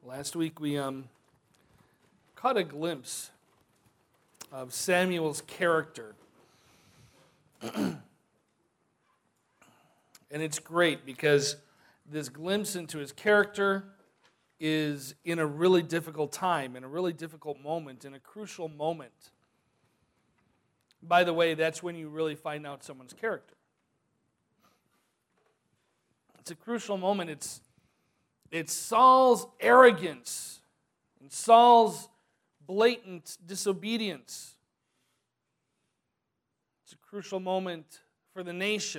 Last week we caught a glimpse of Samuel's character. And it's great because this glimpse into his character is in a really difficult time, in a really difficult moment, in a crucial moment. By the way, that's when you really find out someone's character. It's a crucial moment. It's Saul's arrogance and Saul's blatant disobedience. It's a crucial moment for the nation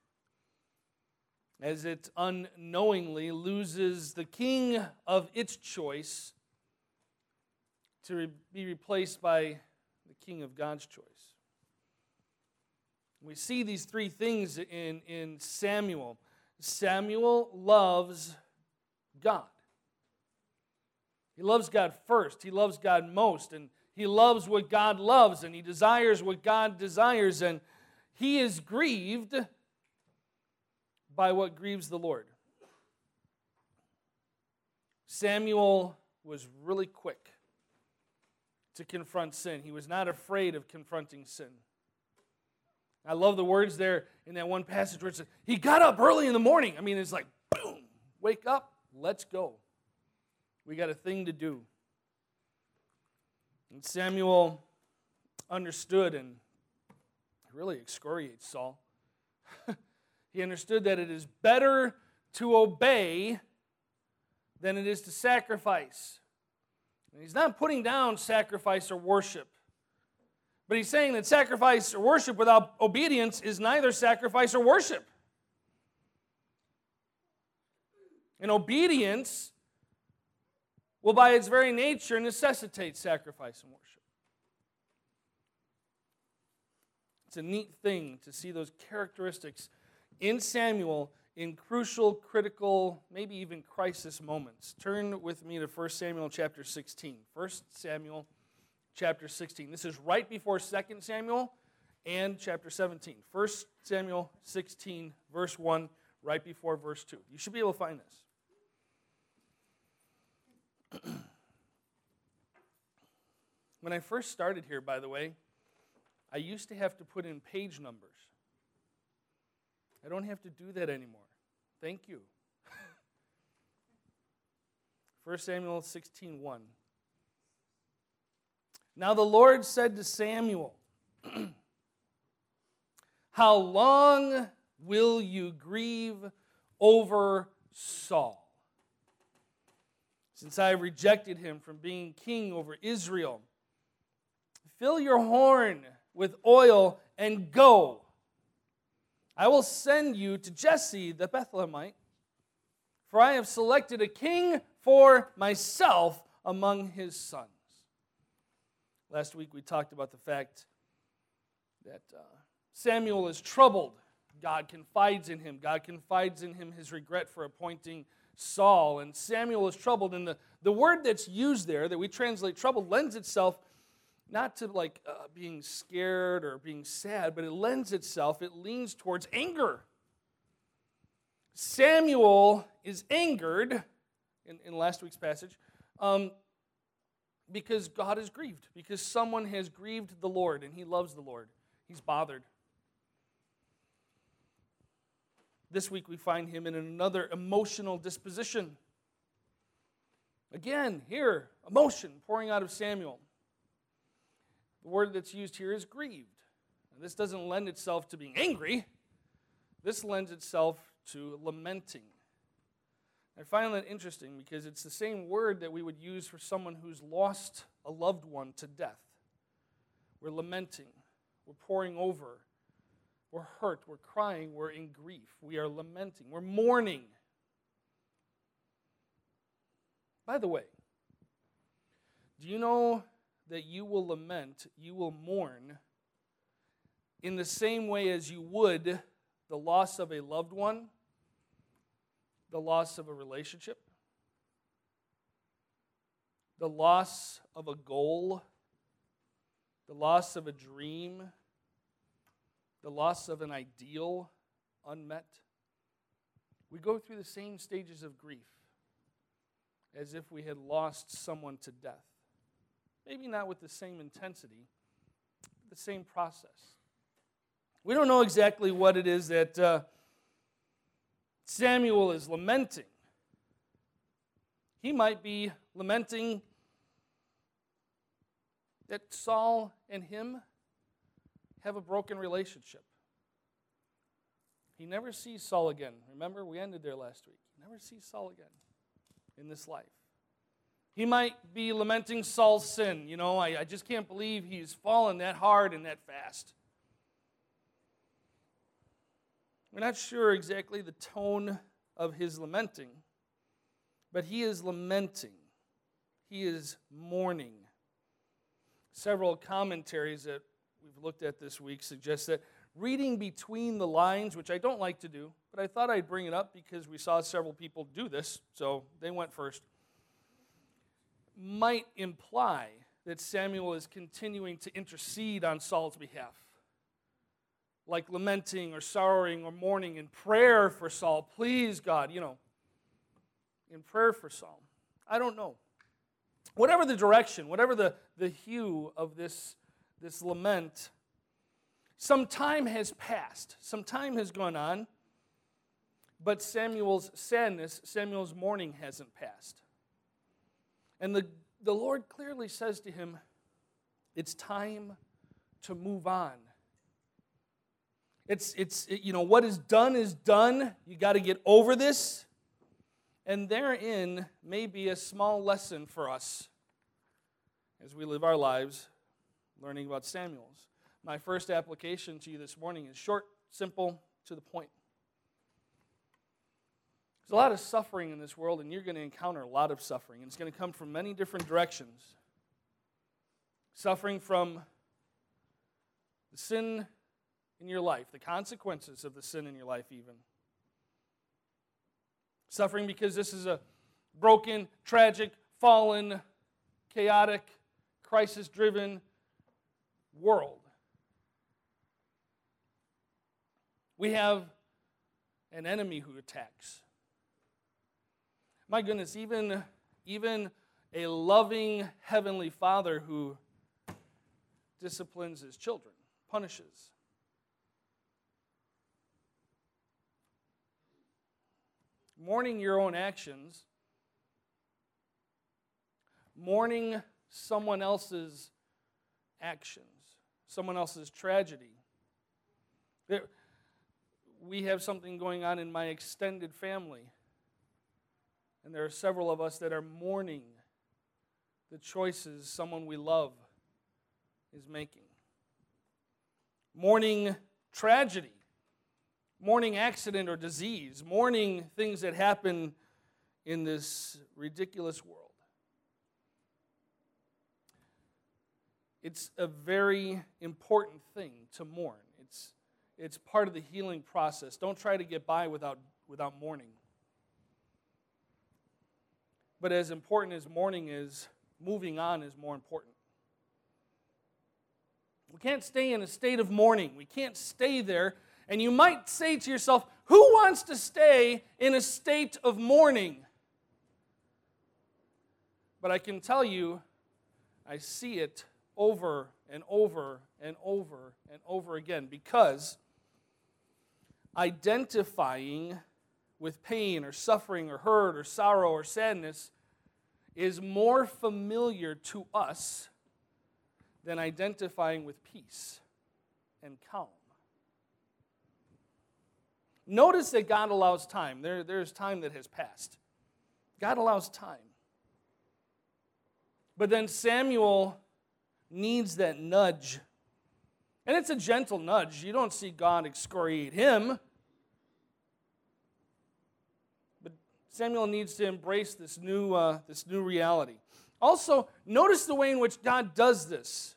as it unknowingly loses the king of its choice to be replaced by the king of God's choice. We see these three things in Samuel. Samuel loves God. He loves God first. He loves God most. And he loves what God loves. And he desires what God desires. And he is grieved by what grieves the Lord. Samuel was really quick to confront sin. He was not afraid of confronting sin. I love the words there in that one passage where it says, he got up early in the morning. I mean, it's like, boom, wake up, let's go. We got a thing to do. And Samuel understood and really excoriates Saul. He understood that it is better to obey than it is to sacrifice. And he's not putting down sacrifice or worship. But he's saying that sacrifice or worship without obedience is neither sacrifice or worship. And obedience will by its very nature necessitate sacrifice and worship. It's a neat thing to see those characteristics in Samuel in crucial, critical, maybe even crisis moments. Turn with me to 1 Samuel chapter 16. 1 Samuel chapter 16. This is right before 2 Samuel and chapter 17. 1 Samuel 16, verse 1, right before verse 2. You should be able to find this. When I first started here, by the way, I used to have to put in page numbers. I don't have to do that anymore. Thank you. 1 Samuel 16:1. Now the Lord said to Samuel, how long will you grieve over Saul? Since I have rejected him from being king over Israel, fill your horn with oil and go. I will send you to Jesse the Bethlehemite, for I have selected a king for myself among his sons. Last week we talked about the fact that Samuel is troubled. God confides in him. God confides in him his regret for appointing Saul. And Samuel is troubled. And the word that's used there, that we translate troubled, lends itself not to being scared or being sad, but it leans towards anger. Samuel is angered, in last week's passage, because God is grieved, because someone has grieved the Lord, and he loves the Lord. He's bothered. This week we find him in another emotional disposition. Again, here, emotion pouring out of Samuel. The word that's used here is grieved. And this doesn't lend itself to being angry. This lends itself to lamenting. I find that interesting because it's the same word that we would use for someone who's lost a loved one to death. We're lamenting. We're pouring over. We're hurt. We're crying. We're in grief. We are lamenting. We're mourning. By the way, do you know that you will lament, you will mourn in the same way as you would the loss of a loved one, the loss of a relationship, the loss of a goal, the loss of a dream, the loss of an ideal unmet? We go through the same stages of grief. as if we had lost someone to death. Maybe not with the same intensity, but the same process. We don't know exactly what it is that Samuel is lamenting. He might be lamenting that Saul and him have a broken relationship. He never sees Saul again. Remember, we ended there last week. He never sees Saul again in this life. He might be lamenting Saul's sin. You know, I just can't believe he's fallen that hard and that fast. We're not sure exactly the tone of his lamenting, but he is lamenting. He is mourning. Several commentaries that we've looked at this week suggest that reading between the lines, which I don't like to do, but I thought I'd bring it up because we saw several people do this, so they went first, might imply that Samuel is continuing to intercede on Saul's behalf, like lamenting or sorrowing or mourning in prayer for Saul. Please, God, in prayer for Saul. I don't know. Whatever the direction, whatever the hue of this lament, some time has passed. Some time has gone on, but Samuel's sadness, Samuel's mourning hasn't passed. And the Lord clearly says to him, it's time to move on. It's what is done is done. You got to get over this. And therein may be a small lesson for us as we live our lives learning about Samuel's. My first application to you this morning is short, simple, to the point. There's a lot of suffering in this world, and you're going to encounter a lot of suffering, and it's going to come from many different directions. Suffering from the sin in your life, the consequences of the sin in your life even. Suffering because this is a broken, tragic, fallen, chaotic, crisis-driven world. We have an enemy who attacks. My goodness, even a loving Heavenly Father who disciplines His children, punishes. Mourning your own actions, mourning someone else's actions, someone else's tragedy. We have something going on in my extended family, and there are several of us that are mourning the choices someone we love is making. Mourning tragedy. Mourning accident or disease, mourning things that happen in this ridiculous world. It's a very important thing to mourn. It's part of the healing process. Don't try to get by without mourning. But as important as mourning is, moving on is more important. We can't stay in a state of mourning. We can't stay there. And you might say to yourself, who wants to stay in a state of mourning? But I can tell you, I see it over and over and over and over again, because identifying with pain or suffering or hurt or sorrow or sadness is more familiar to us than identifying with peace and calm. Notice that God allows time. There's time that has passed. God allows time. But then Samuel needs that nudge. And it's a gentle nudge. You don't see God excoriate him. But Samuel needs to embrace this new reality. Also, notice the way in which God does this.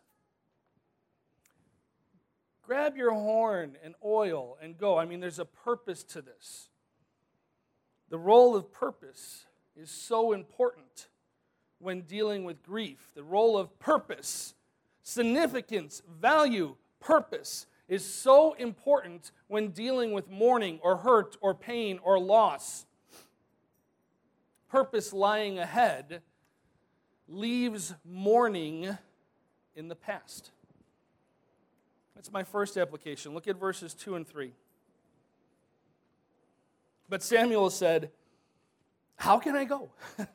Grab your horn and oil and go. I mean, there's a purpose to this. The role of purpose is so important when dealing with grief. The role of purpose, significance, value, purpose is so important when dealing with mourning or hurt or pain or loss. purpose lying ahead leaves mourning in the past. That's my first application. Look at verses 2 and 3. But Samuel said, "How can I go?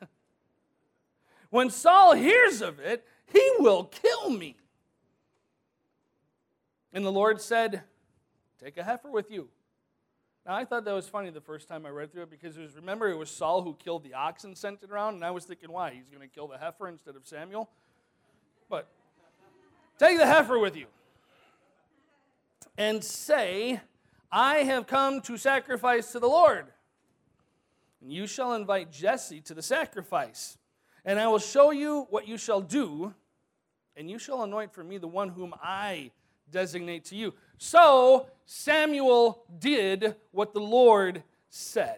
When Saul hears of it, he will kill me." And the Lord said, "Take a heifer with you." Now, I thought that was funny the first time I read through it because remember, it was Saul who killed the ox and sent it around, and I was thinking, why? He's going to kill the heifer instead of Samuel? But take the heifer with you and say, "I have come to sacrifice to the Lord. And you shall invite Jesse to the sacrifice. And I will show you what you shall do, and you shall anoint for me the one whom I designate to you." So Samuel did what the Lord said.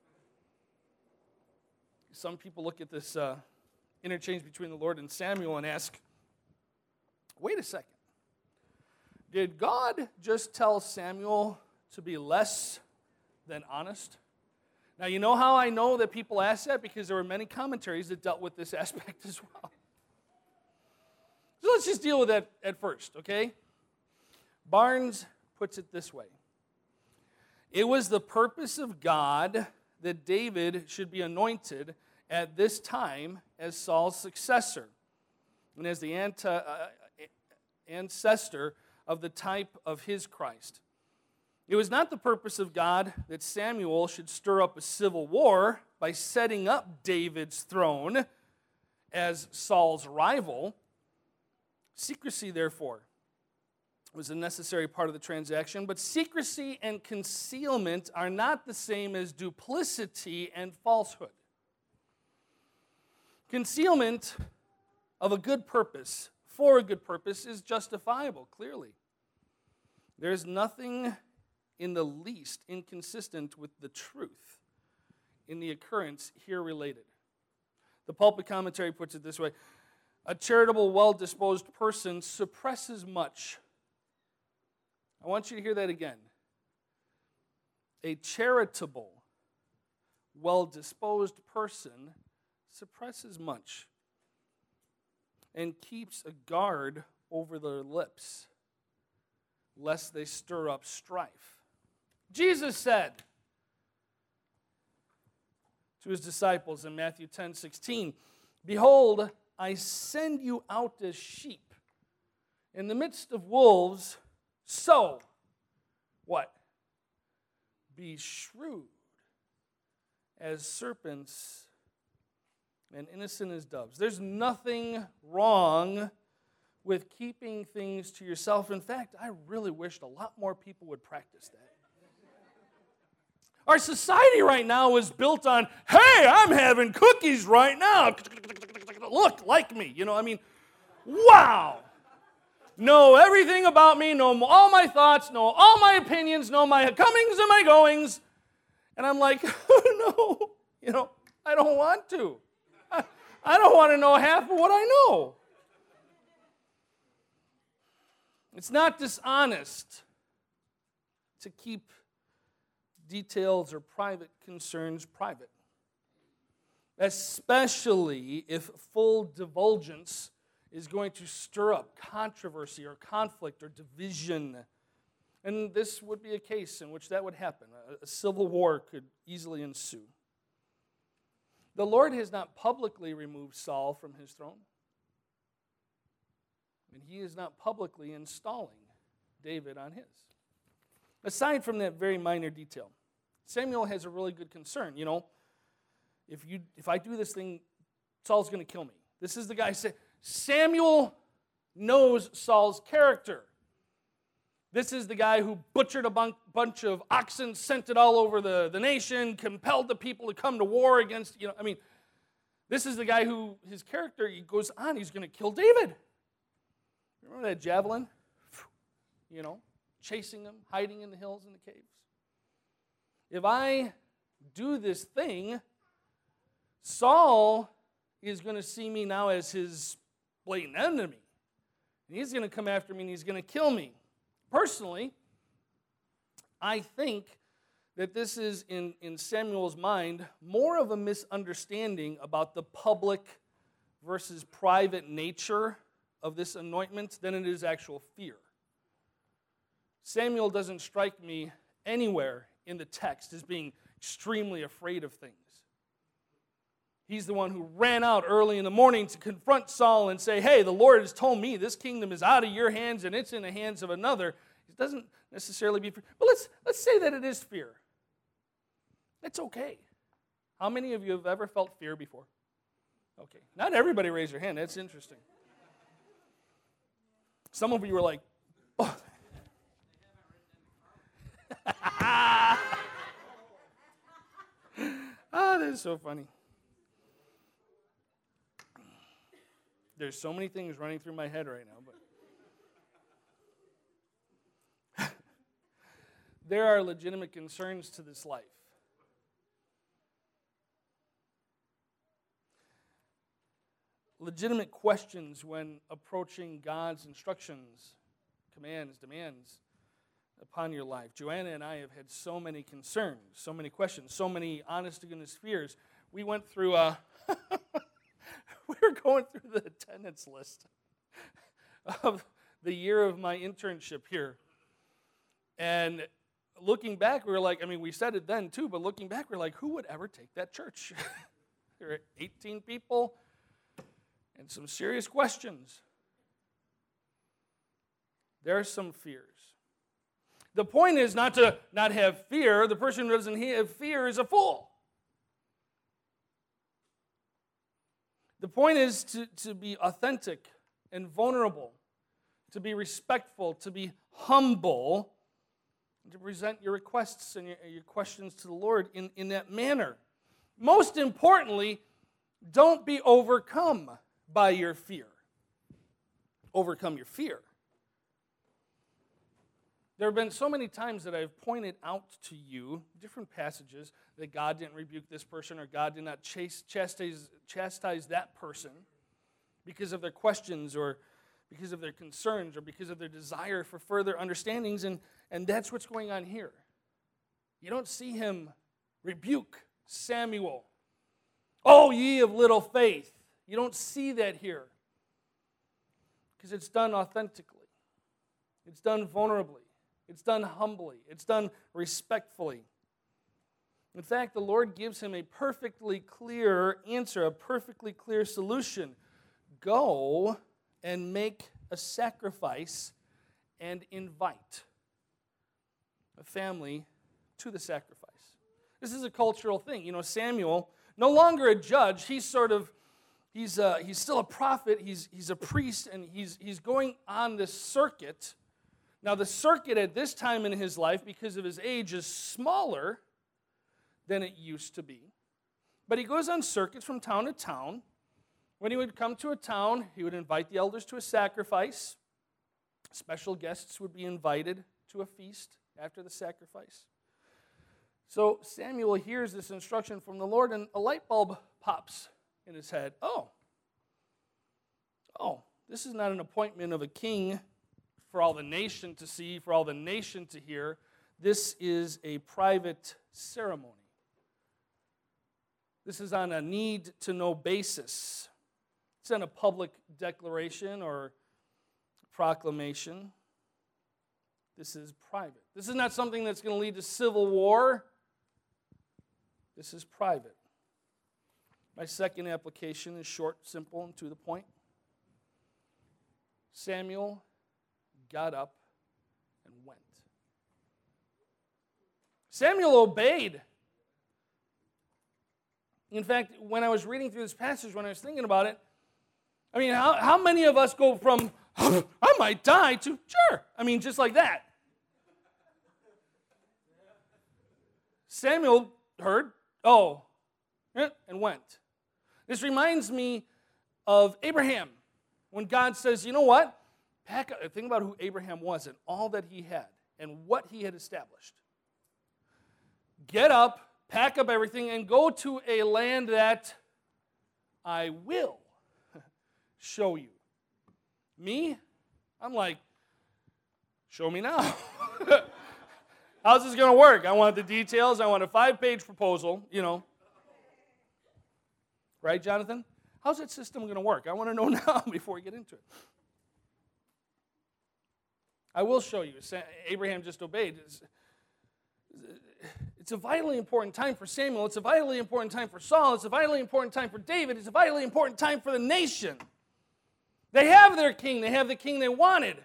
Some people look at this interchange between the Lord and Samuel and ask, wait a second. Did God just tell Samuel to be less than honest? Now, you know how I know that people ask that? Because there were many commentaries that dealt with this aspect as well. So let's just deal with that at first, okay? Barnes puts it this way. It was the purpose of God that David should be anointed at this time as Saul's successor and as the ancestor of the type of his Christ. It was not the purpose of God that Samuel should stir up a civil war by setting up David's throne as Saul's rival. Secrecy, therefore, was a necessary part of the transaction, but secrecy and concealment are not the same as duplicity and falsehood. Concealment of a good purpose, for a good purpose, is justifiable, clearly. There's nothing in the least inconsistent with the truth in the occurrence here related. The Pulpit Commentary puts it this way: a charitable, well-disposed person suppresses much. I want you to hear that again. A charitable, well-disposed person suppresses much and keeps a guard over their lips, lest they stir up strife. Jesus said to his disciples in Matthew 10:16, "Behold, I send you out as sheep in the midst of wolves, so," what? "Be shrewd as serpents and innocent as doves." There's nothing wrong with keeping things to yourself. In fact, I really wished a lot more people would practice that. Our society right now is built on, hey, I'm having cookies right now. Look, like me. Wow. Know everything about me, know all my thoughts, know all my opinions, know my comings and my goings. And I'm like, no, I don't want to. I don't want to know half of what I know. It's not dishonest to keep details or private concerns private, especially if full divulgence is going to stir up controversy or conflict or division. And this would be a case in which that would happen. A civil war could easily ensue. The Lord has not publicly removed Saul from his throne, and he is not publicly installing David on his. Aside from that very minor detail, Samuel has a really good concern. If I do this thing, Saul's going to kill me. This is the guy saying, Samuel knows Saul's character. This is the guy who butchered a bunch of oxen, sent it all over the nation, compelled the people to come to war against, this is the guy who, his character, he goes on, he's going to kill David. Remember that javelin? Chasing him, hiding in the hills and the caves. If I do this thing, Saul is going to see me now as his blatant enemy. And he's going to come after me and he's going to kill me. Personally, I think that this is, in Samuel's mind, more of a misunderstanding about the public versus private nature of this anointment than it is actual fear. Samuel doesn't strike me anywhere in the text as being extremely afraid of things. He's the one who ran out early in the morning to confront Saul and say, hey, the Lord has told me this kingdom is out of your hands and it's in the hands of another. It doesn't necessarily be fear. But let's say that it is fear. It's okay. How many of you have ever felt fear before? Okay. Not everybody raise your hand. That's interesting. Some of you were like, oh. Ah, that is so funny. There's so many things running through my head right now, but there are legitimate concerns to this life. Legitimate questions when approaching God's instructions, commands, demands upon your life. Joanna and I have had so many concerns, so many questions, so many honest-to-goodness fears. We went through we were going through the attendance list of the year of my internship here. And looking back, we were like, I mean, we said it then too, but looking back, we're like, who would ever take that church? There were 18 people and some serious questions. There are some fears. The point is not to not have fear. The person who doesn't have fear is a fool. The point is to be authentic and vulnerable, to be respectful, to be humble, and to present your requests and your questions to the Lord in that manner. Most importantly, don't be overcome by your fear. Overcome your fear. There have been so many times that I've pointed out to you different passages that God didn't rebuke this person or God did not chastise that person because of their questions or because of their concerns or because of their desire for further understandings, and that's what's going on here. You don't see him rebuke Samuel. Oh, ye of little faith. You don't see that here because it's done authentically. It's done vulnerably. It's done humbly. It's done respectfully. In fact, the Lord gives him a perfectly clear answer, a perfectly clear solution. Go and make a sacrifice and invite a family to the sacrifice. This is a cultural thing. You know, Samuel, no longer a judge, he's still a prophet, he's a priest, and he's going on this circuit. Now, the circuit at this time in his life, because of his age, is smaller than it used to be. But he goes on circuits from town to town. When he would come to a town, he would invite the elders to a sacrifice. Special guests would be invited to a feast after the sacrifice. So Samuel hears this instruction from the Lord, and a light bulb pops in his head. Oh, this is not an appointment of a king for all the nation to see, for all the nation to hear. This is a private ceremony. This is on a need-to-know basis. It's on a public declaration or proclamation. This is private. This is not something that's going to lead to civil war. This is private. My second application is short, simple, and to the point. Samuel got up and went. Samuel obeyed. In fact, when I was reading through this passage, when I was thinking about it, I mean, how many of us go from, I might die, to, sure, I mean, just like that. Samuel heard, and went. This reminds me of Abraham, when God says, you know what? Think about who Abraham was and all that he had and what he had established. Get up, pack up everything, and go to a land that I will show you. Me? I'm like, show me now. How's this going to work? I want the details. I want a 5-page proposal, Right, Jonathan? How's that system going to work? I want to know now before we get into it. I will show you. Abraham just obeyed. It's a vitally important time for Samuel. It's a vitally important time for Saul. It's a vitally important time for David. It's a vitally important time for the nation. They have their king. They have the king they wanted.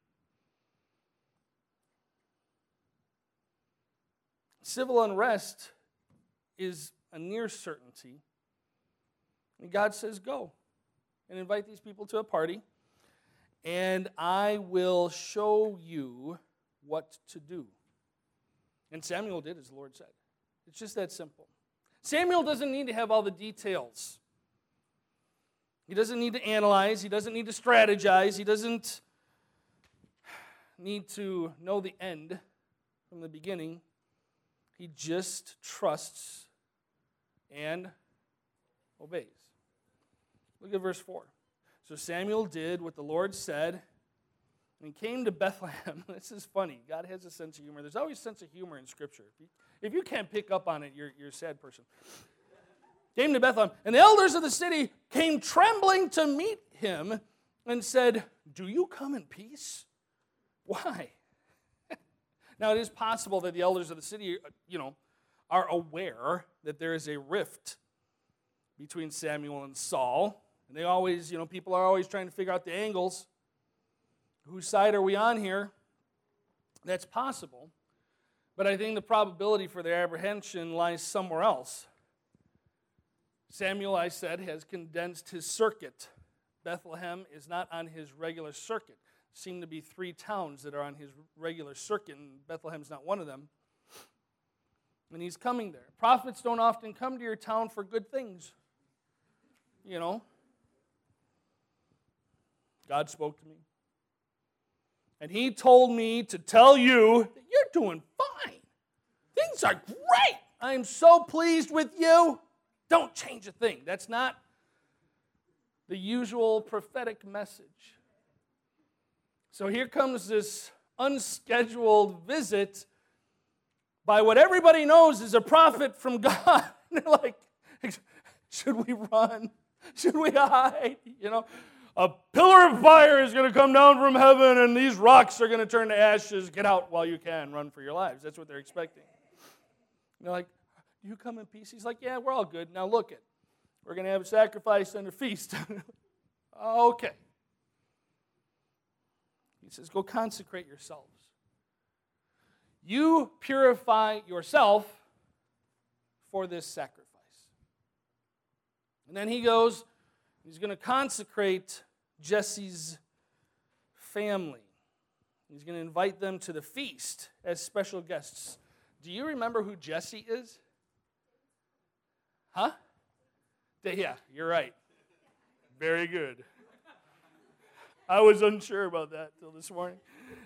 Civil unrest is a near certainty. And God says, go and invite these people to a party, and I will show you what to do. And Samuel did as the Lord said. It's just that simple. Samuel doesn't need to have all the details. He doesn't need to analyze. He doesn't need to strategize. He doesn't need to know the end from the beginning. He just trusts and obeys. Look at verse 4. So Samuel did what the Lord said and came to Bethlehem. This is funny. God has a sense of humor. There's always a sense of humor in Scripture. If you can't pick up on it, you're a sad person. Came to Bethlehem, and the elders of the city came trembling to meet him and said, do you come in peace? Why? Now, it is possible that the elders of the city, are aware that there is a rift between Samuel and Saul. And they always, people are always trying to figure out the angles. Whose side are we on here? That's possible. But I think the probability for their apprehension lies somewhere else. Samuel, I said, has condensed his circuit. Bethlehem is not on his regular circuit. There seem to be 3 towns that are on his regular circuit, and Bethlehem's not one of them. And he's coming there. Prophets don't often come to your town for good things. God spoke to me. And he told me to tell you that you're doing fine. Things are great. I am so pleased with you. Don't change a thing. That's not the usual prophetic message. So here comes this unscheduled visit by what everybody knows is a prophet from God. And they're like, should we run? Should we hide? A pillar of fire is going to come down from heaven and these rocks are going to turn to ashes. Get out while you can. Run for your lives. That's what they're expecting. And they're like, do you come in peace? He's like, yeah, we're all good. Now look it. We're going to have a sacrifice and a feast. Okay. He says, go consecrate yourselves. You purify yourself for this sacrifice. And then he goes, he's going to consecrate Jesse's family. He's going to invite them to the feast as special guests. Do you remember who Jesse is? Huh? Yeah, you're right. Very good. I was unsure about that till this morning.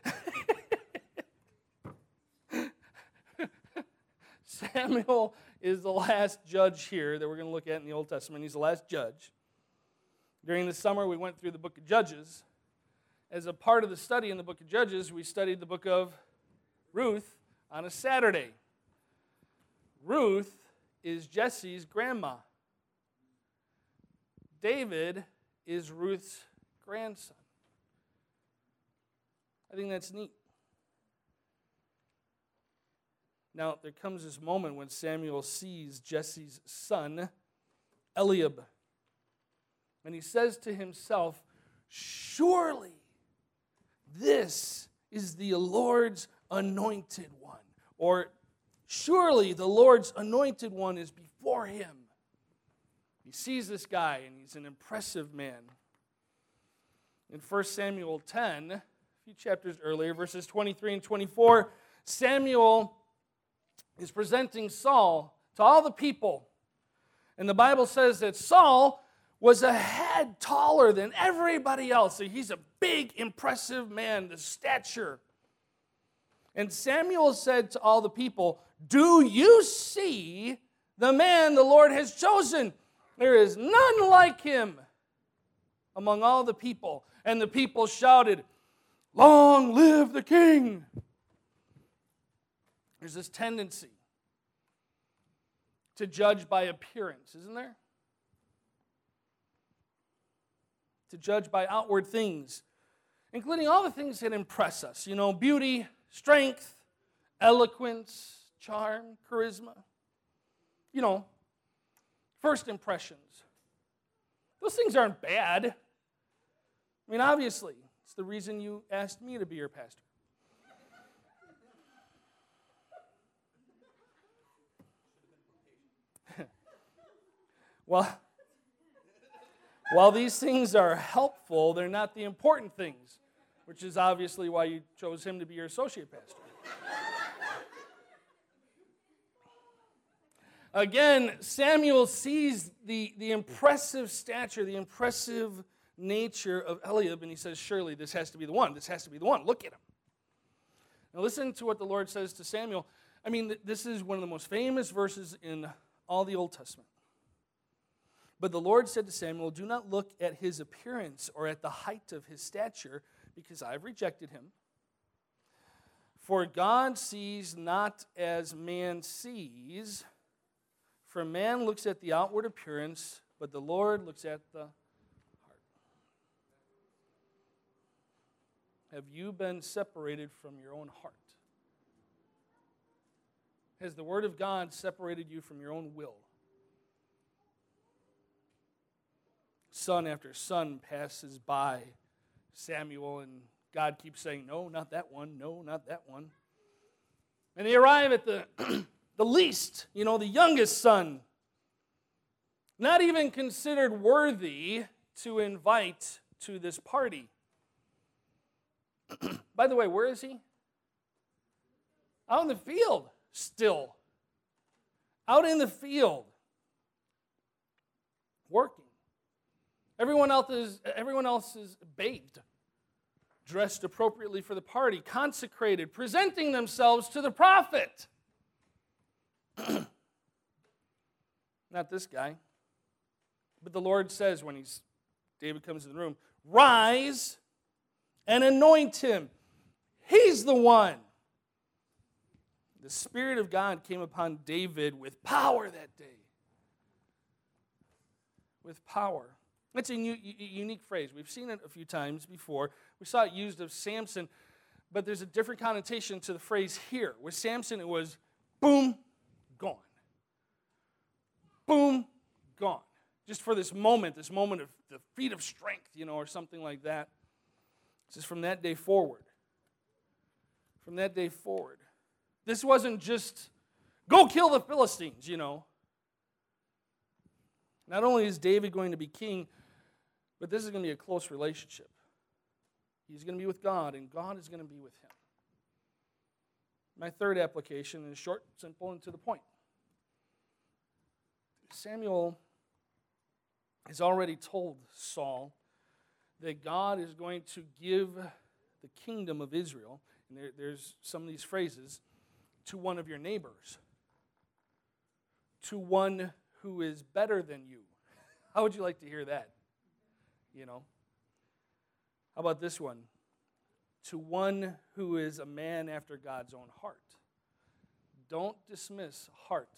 Samuel is the last judge here that we're going to look at in the Old Testament. He's the last judge. During the summer, we went through the book of Judges. As a part of the study in the book of Judges, we studied the book of Ruth on a Saturday. Ruth is Jesse's grandma. David is Ruth's grandson. I think that's neat. Now, there comes this moment when Samuel sees Jesse's son, Eliab. And he says to himself, surely this is the Lord's anointed one. Or surely the Lord's anointed one is before him. He sees this guy, and he's an impressive man. In 1 Samuel 10, a few chapters earlier, verses 23 and 24, Samuel is presenting Saul to all the people. And the Bible says that Saul was a head taller than everybody else. So he's a big, impressive man, the stature. And Samuel said to all the people, do you see the man the Lord has chosen? There is none like him among all the people. And the people shouted, long live the king. There's this tendency to judge by appearance, isn't there? To judge by outward things, including all the things that impress us. You know, beauty, strength, eloquence, charm, charisma. You know, first impressions. Those things aren't bad. I mean, obviously, it's the reason you asked me to be your pastor. Well, while these things are helpful, they're not the important things, which is obviously why you chose him to be your associate pastor. Again, Samuel sees the impressive stature, the impressive nature of Eliab, and he says, surely this has to be the one. This has to be the one. Look at him. Now listen to what the Lord says to Samuel. I mean, this is one of the most famous verses in all the Old Testament. But the Lord said to Samuel, do not look at his appearance or at the height of his stature, because I've rejected him. For God sees not as man sees. For man looks at the outward appearance, but the Lord looks at the heart. Have you been separated from your own heart? Has the Word of God separated you from your own will? Son after son passes by Samuel, and God keeps saying, no, not that one, no, not that one. And they arrive at the least, the youngest son, not even considered worthy to invite to this party. By the way, where is he? Out in the field, still. Out in the field, working. Everyone else is bathed, dressed appropriately for the party, consecrated, presenting themselves to the prophet. Not this guy. But the Lord says when David comes in the room, rise and anoint him. He's the one. The Spirit of God came upon David with power that day. With power. That's a unique phrase. We've seen it a few times before. We saw it used of Samson, but there's a different connotation to the phrase here. With Samson, it was boom, gone. Boom, gone. Just for this moment of the feat of strength, or something like that. It's just from that day forward. From that day forward. This wasn't just, go kill the Philistines, Not only is David going to be king, but this is going to be a close relationship. He's going to be with God, and God is going to be with him. My third application is short, simple, and to the point. Samuel has already told Saul that God is going to give the kingdom of Israel, and there's some of these phrases, to one of your neighbors, to one who is better than you. How would you like to hear that? How about this one? To one who is a man after God's own heart. Don't dismiss heart.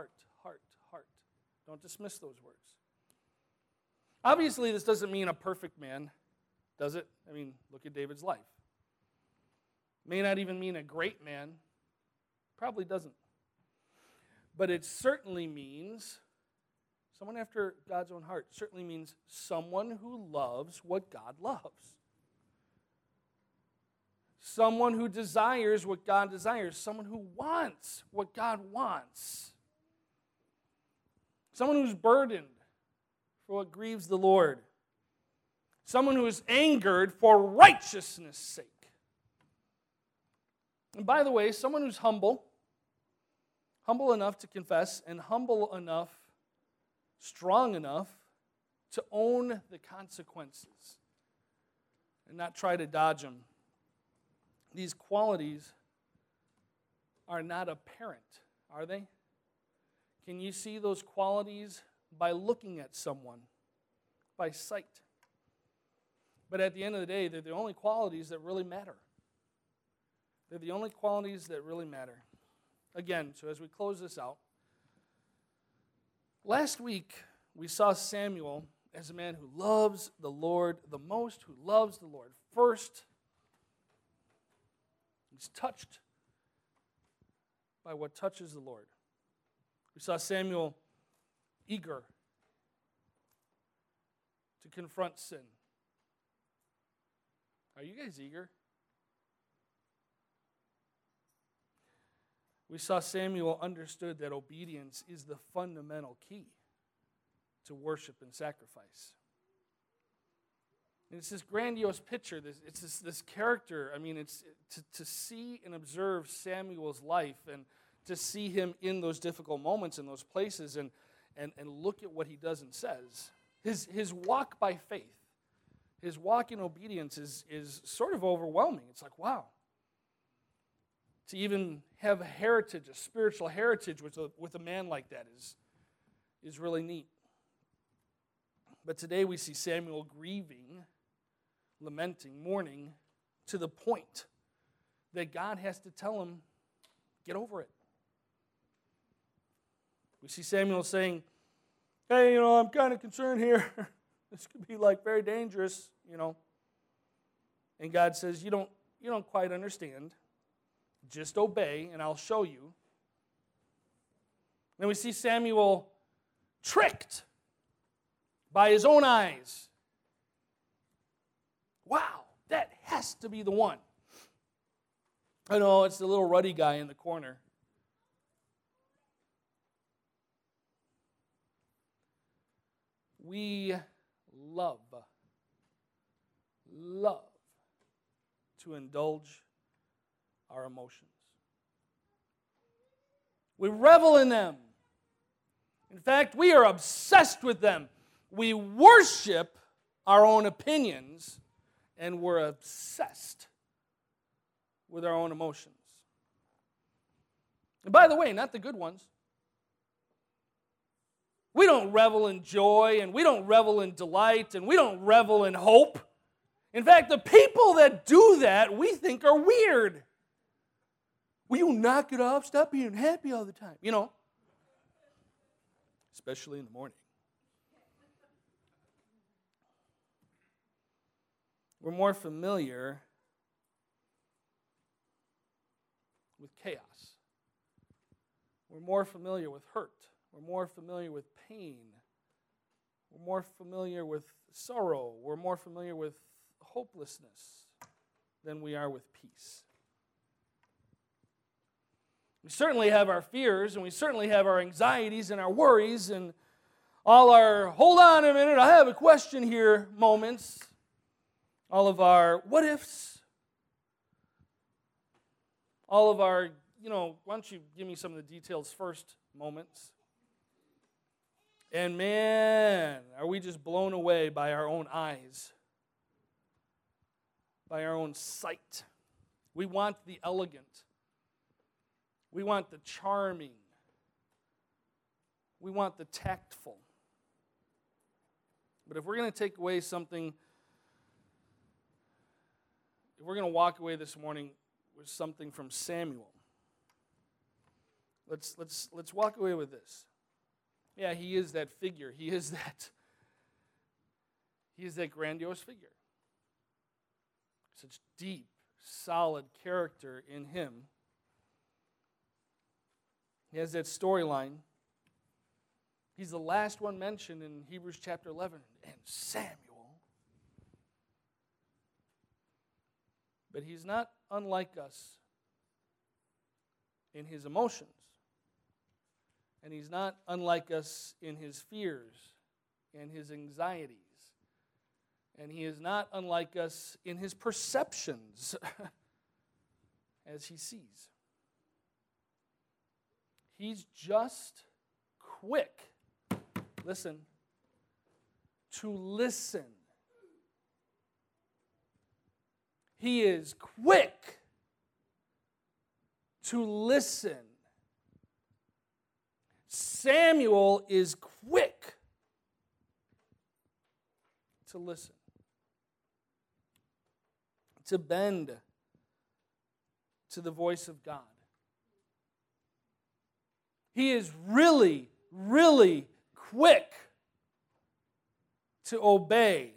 Don't dismiss those words. Obviously, this doesn't mean a perfect man, does it? I mean, look at David's life. May not even mean a great man. Probably doesn't. But it certainly means someone after God's own heart. Certainly means someone who loves what God loves. Someone who desires what God desires. Someone who wants what God wants. Someone who's burdened for what grieves the Lord. Someone who is angered for righteousness' sake. And by the way, someone who's humble enough to confess, and humble enough, strong enough to own the consequences and not try to dodge them. These qualities are not apparent, are they? Can you see those qualities by looking at someone, by sight? But at the end of the day, they're the only qualities that really matter. They're the only qualities that really matter. again, so as we close this out, last week we saw Samuel as a man who loves the Lord the most, who loves the Lord first. He's touched by what touches the Lord. We saw Samuel eager to confront sin. Are you guys eager? We saw Samuel understood that obedience is the fundamental key to worship and sacrifice. And it's this grandiose picture, it's this character. I mean, it's to see and observe Samuel's life and to see him in those difficult moments, in those places, and look at what he does and says. His walk by faith, his walk in obedience is sort of overwhelming. It's like, wow. To even have a heritage, a spiritual heritage with a man like that is really neat. But today we see Samuel grieving, lamenting, mourning, to the point that God has to tell him, get over it. We see Samuel saying, hey, I'm kind of concerned here. This could be very dangerous, And God says, you don't quite understand. Just obey, and I'll show you. Then we see Samuel tricked by his own eyes. Wow, that has to be the one. I know, it's the little ruddy guy in the corner. We love to indulge our emotions. We revel in them. In fact, we are obsessed with them. We worship our own opinions, and we're obsessed with our own emotions. And by the way, not the good ones. We don't revel in joy, and we don't revel in delight, and we don't revel in hope. In fact, the people that do that, we think are weird. Will you knock it off? Stop being happy all the time. Especially in the morning. We're more familiar with chaos. We're more familiar with hurt. We're more familiar with pain. We're more familiar with sorrow. We're more familiar with hopelessness than we are with peace. We certainly have our fears, and we certainly have our anxieties and our worries and all our, hold on a minute, I have a question here moments. All of our what ifs. All of our, why don't you give me some of the details first moments. And man, are we just blown away by our own eyes, by our own sight. We want the elegant. We want the charming. We want the tactful. But if we're going to take away something, if we're going to walk away this morning with something from Samuel, let's walk away with this. Yeah, he is that figure. He is that grandiose figure. Such deep, solid character in him. He has that storyline. He's the last one mentioned in Hebrews chapter 11, and Samuel. But he's not unlike us in his emotions. And he's not unlike us in his fears and his anxieties. And he is not unlike us in his perceptions as he sees. He's just quick, listen, to listen. He is quick to listen. Samuel is quick to listen, to bend to the voice of God. He is really, really quick to obey.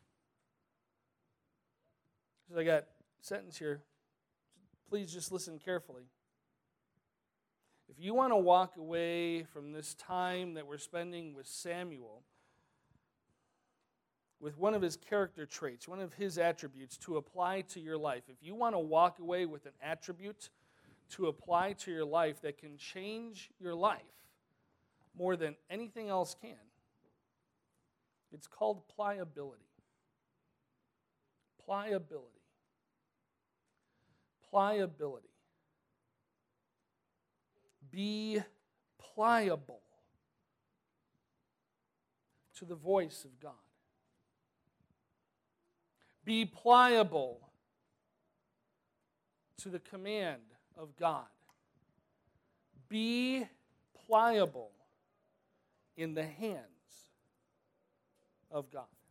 So I got a sentence here. Please just listen carefully. If you want to walk away from this time that we're spending with Samuel, with one of his character traits, one of his attributes to apply to your life, if you want to walk away with an attribute to apply to your life that can change your life more than anything else can, it's called pliability. Pliability. Pliability. Be pliable to the voice of God. Be pliable to the command of God. Be pliable in the hands of God.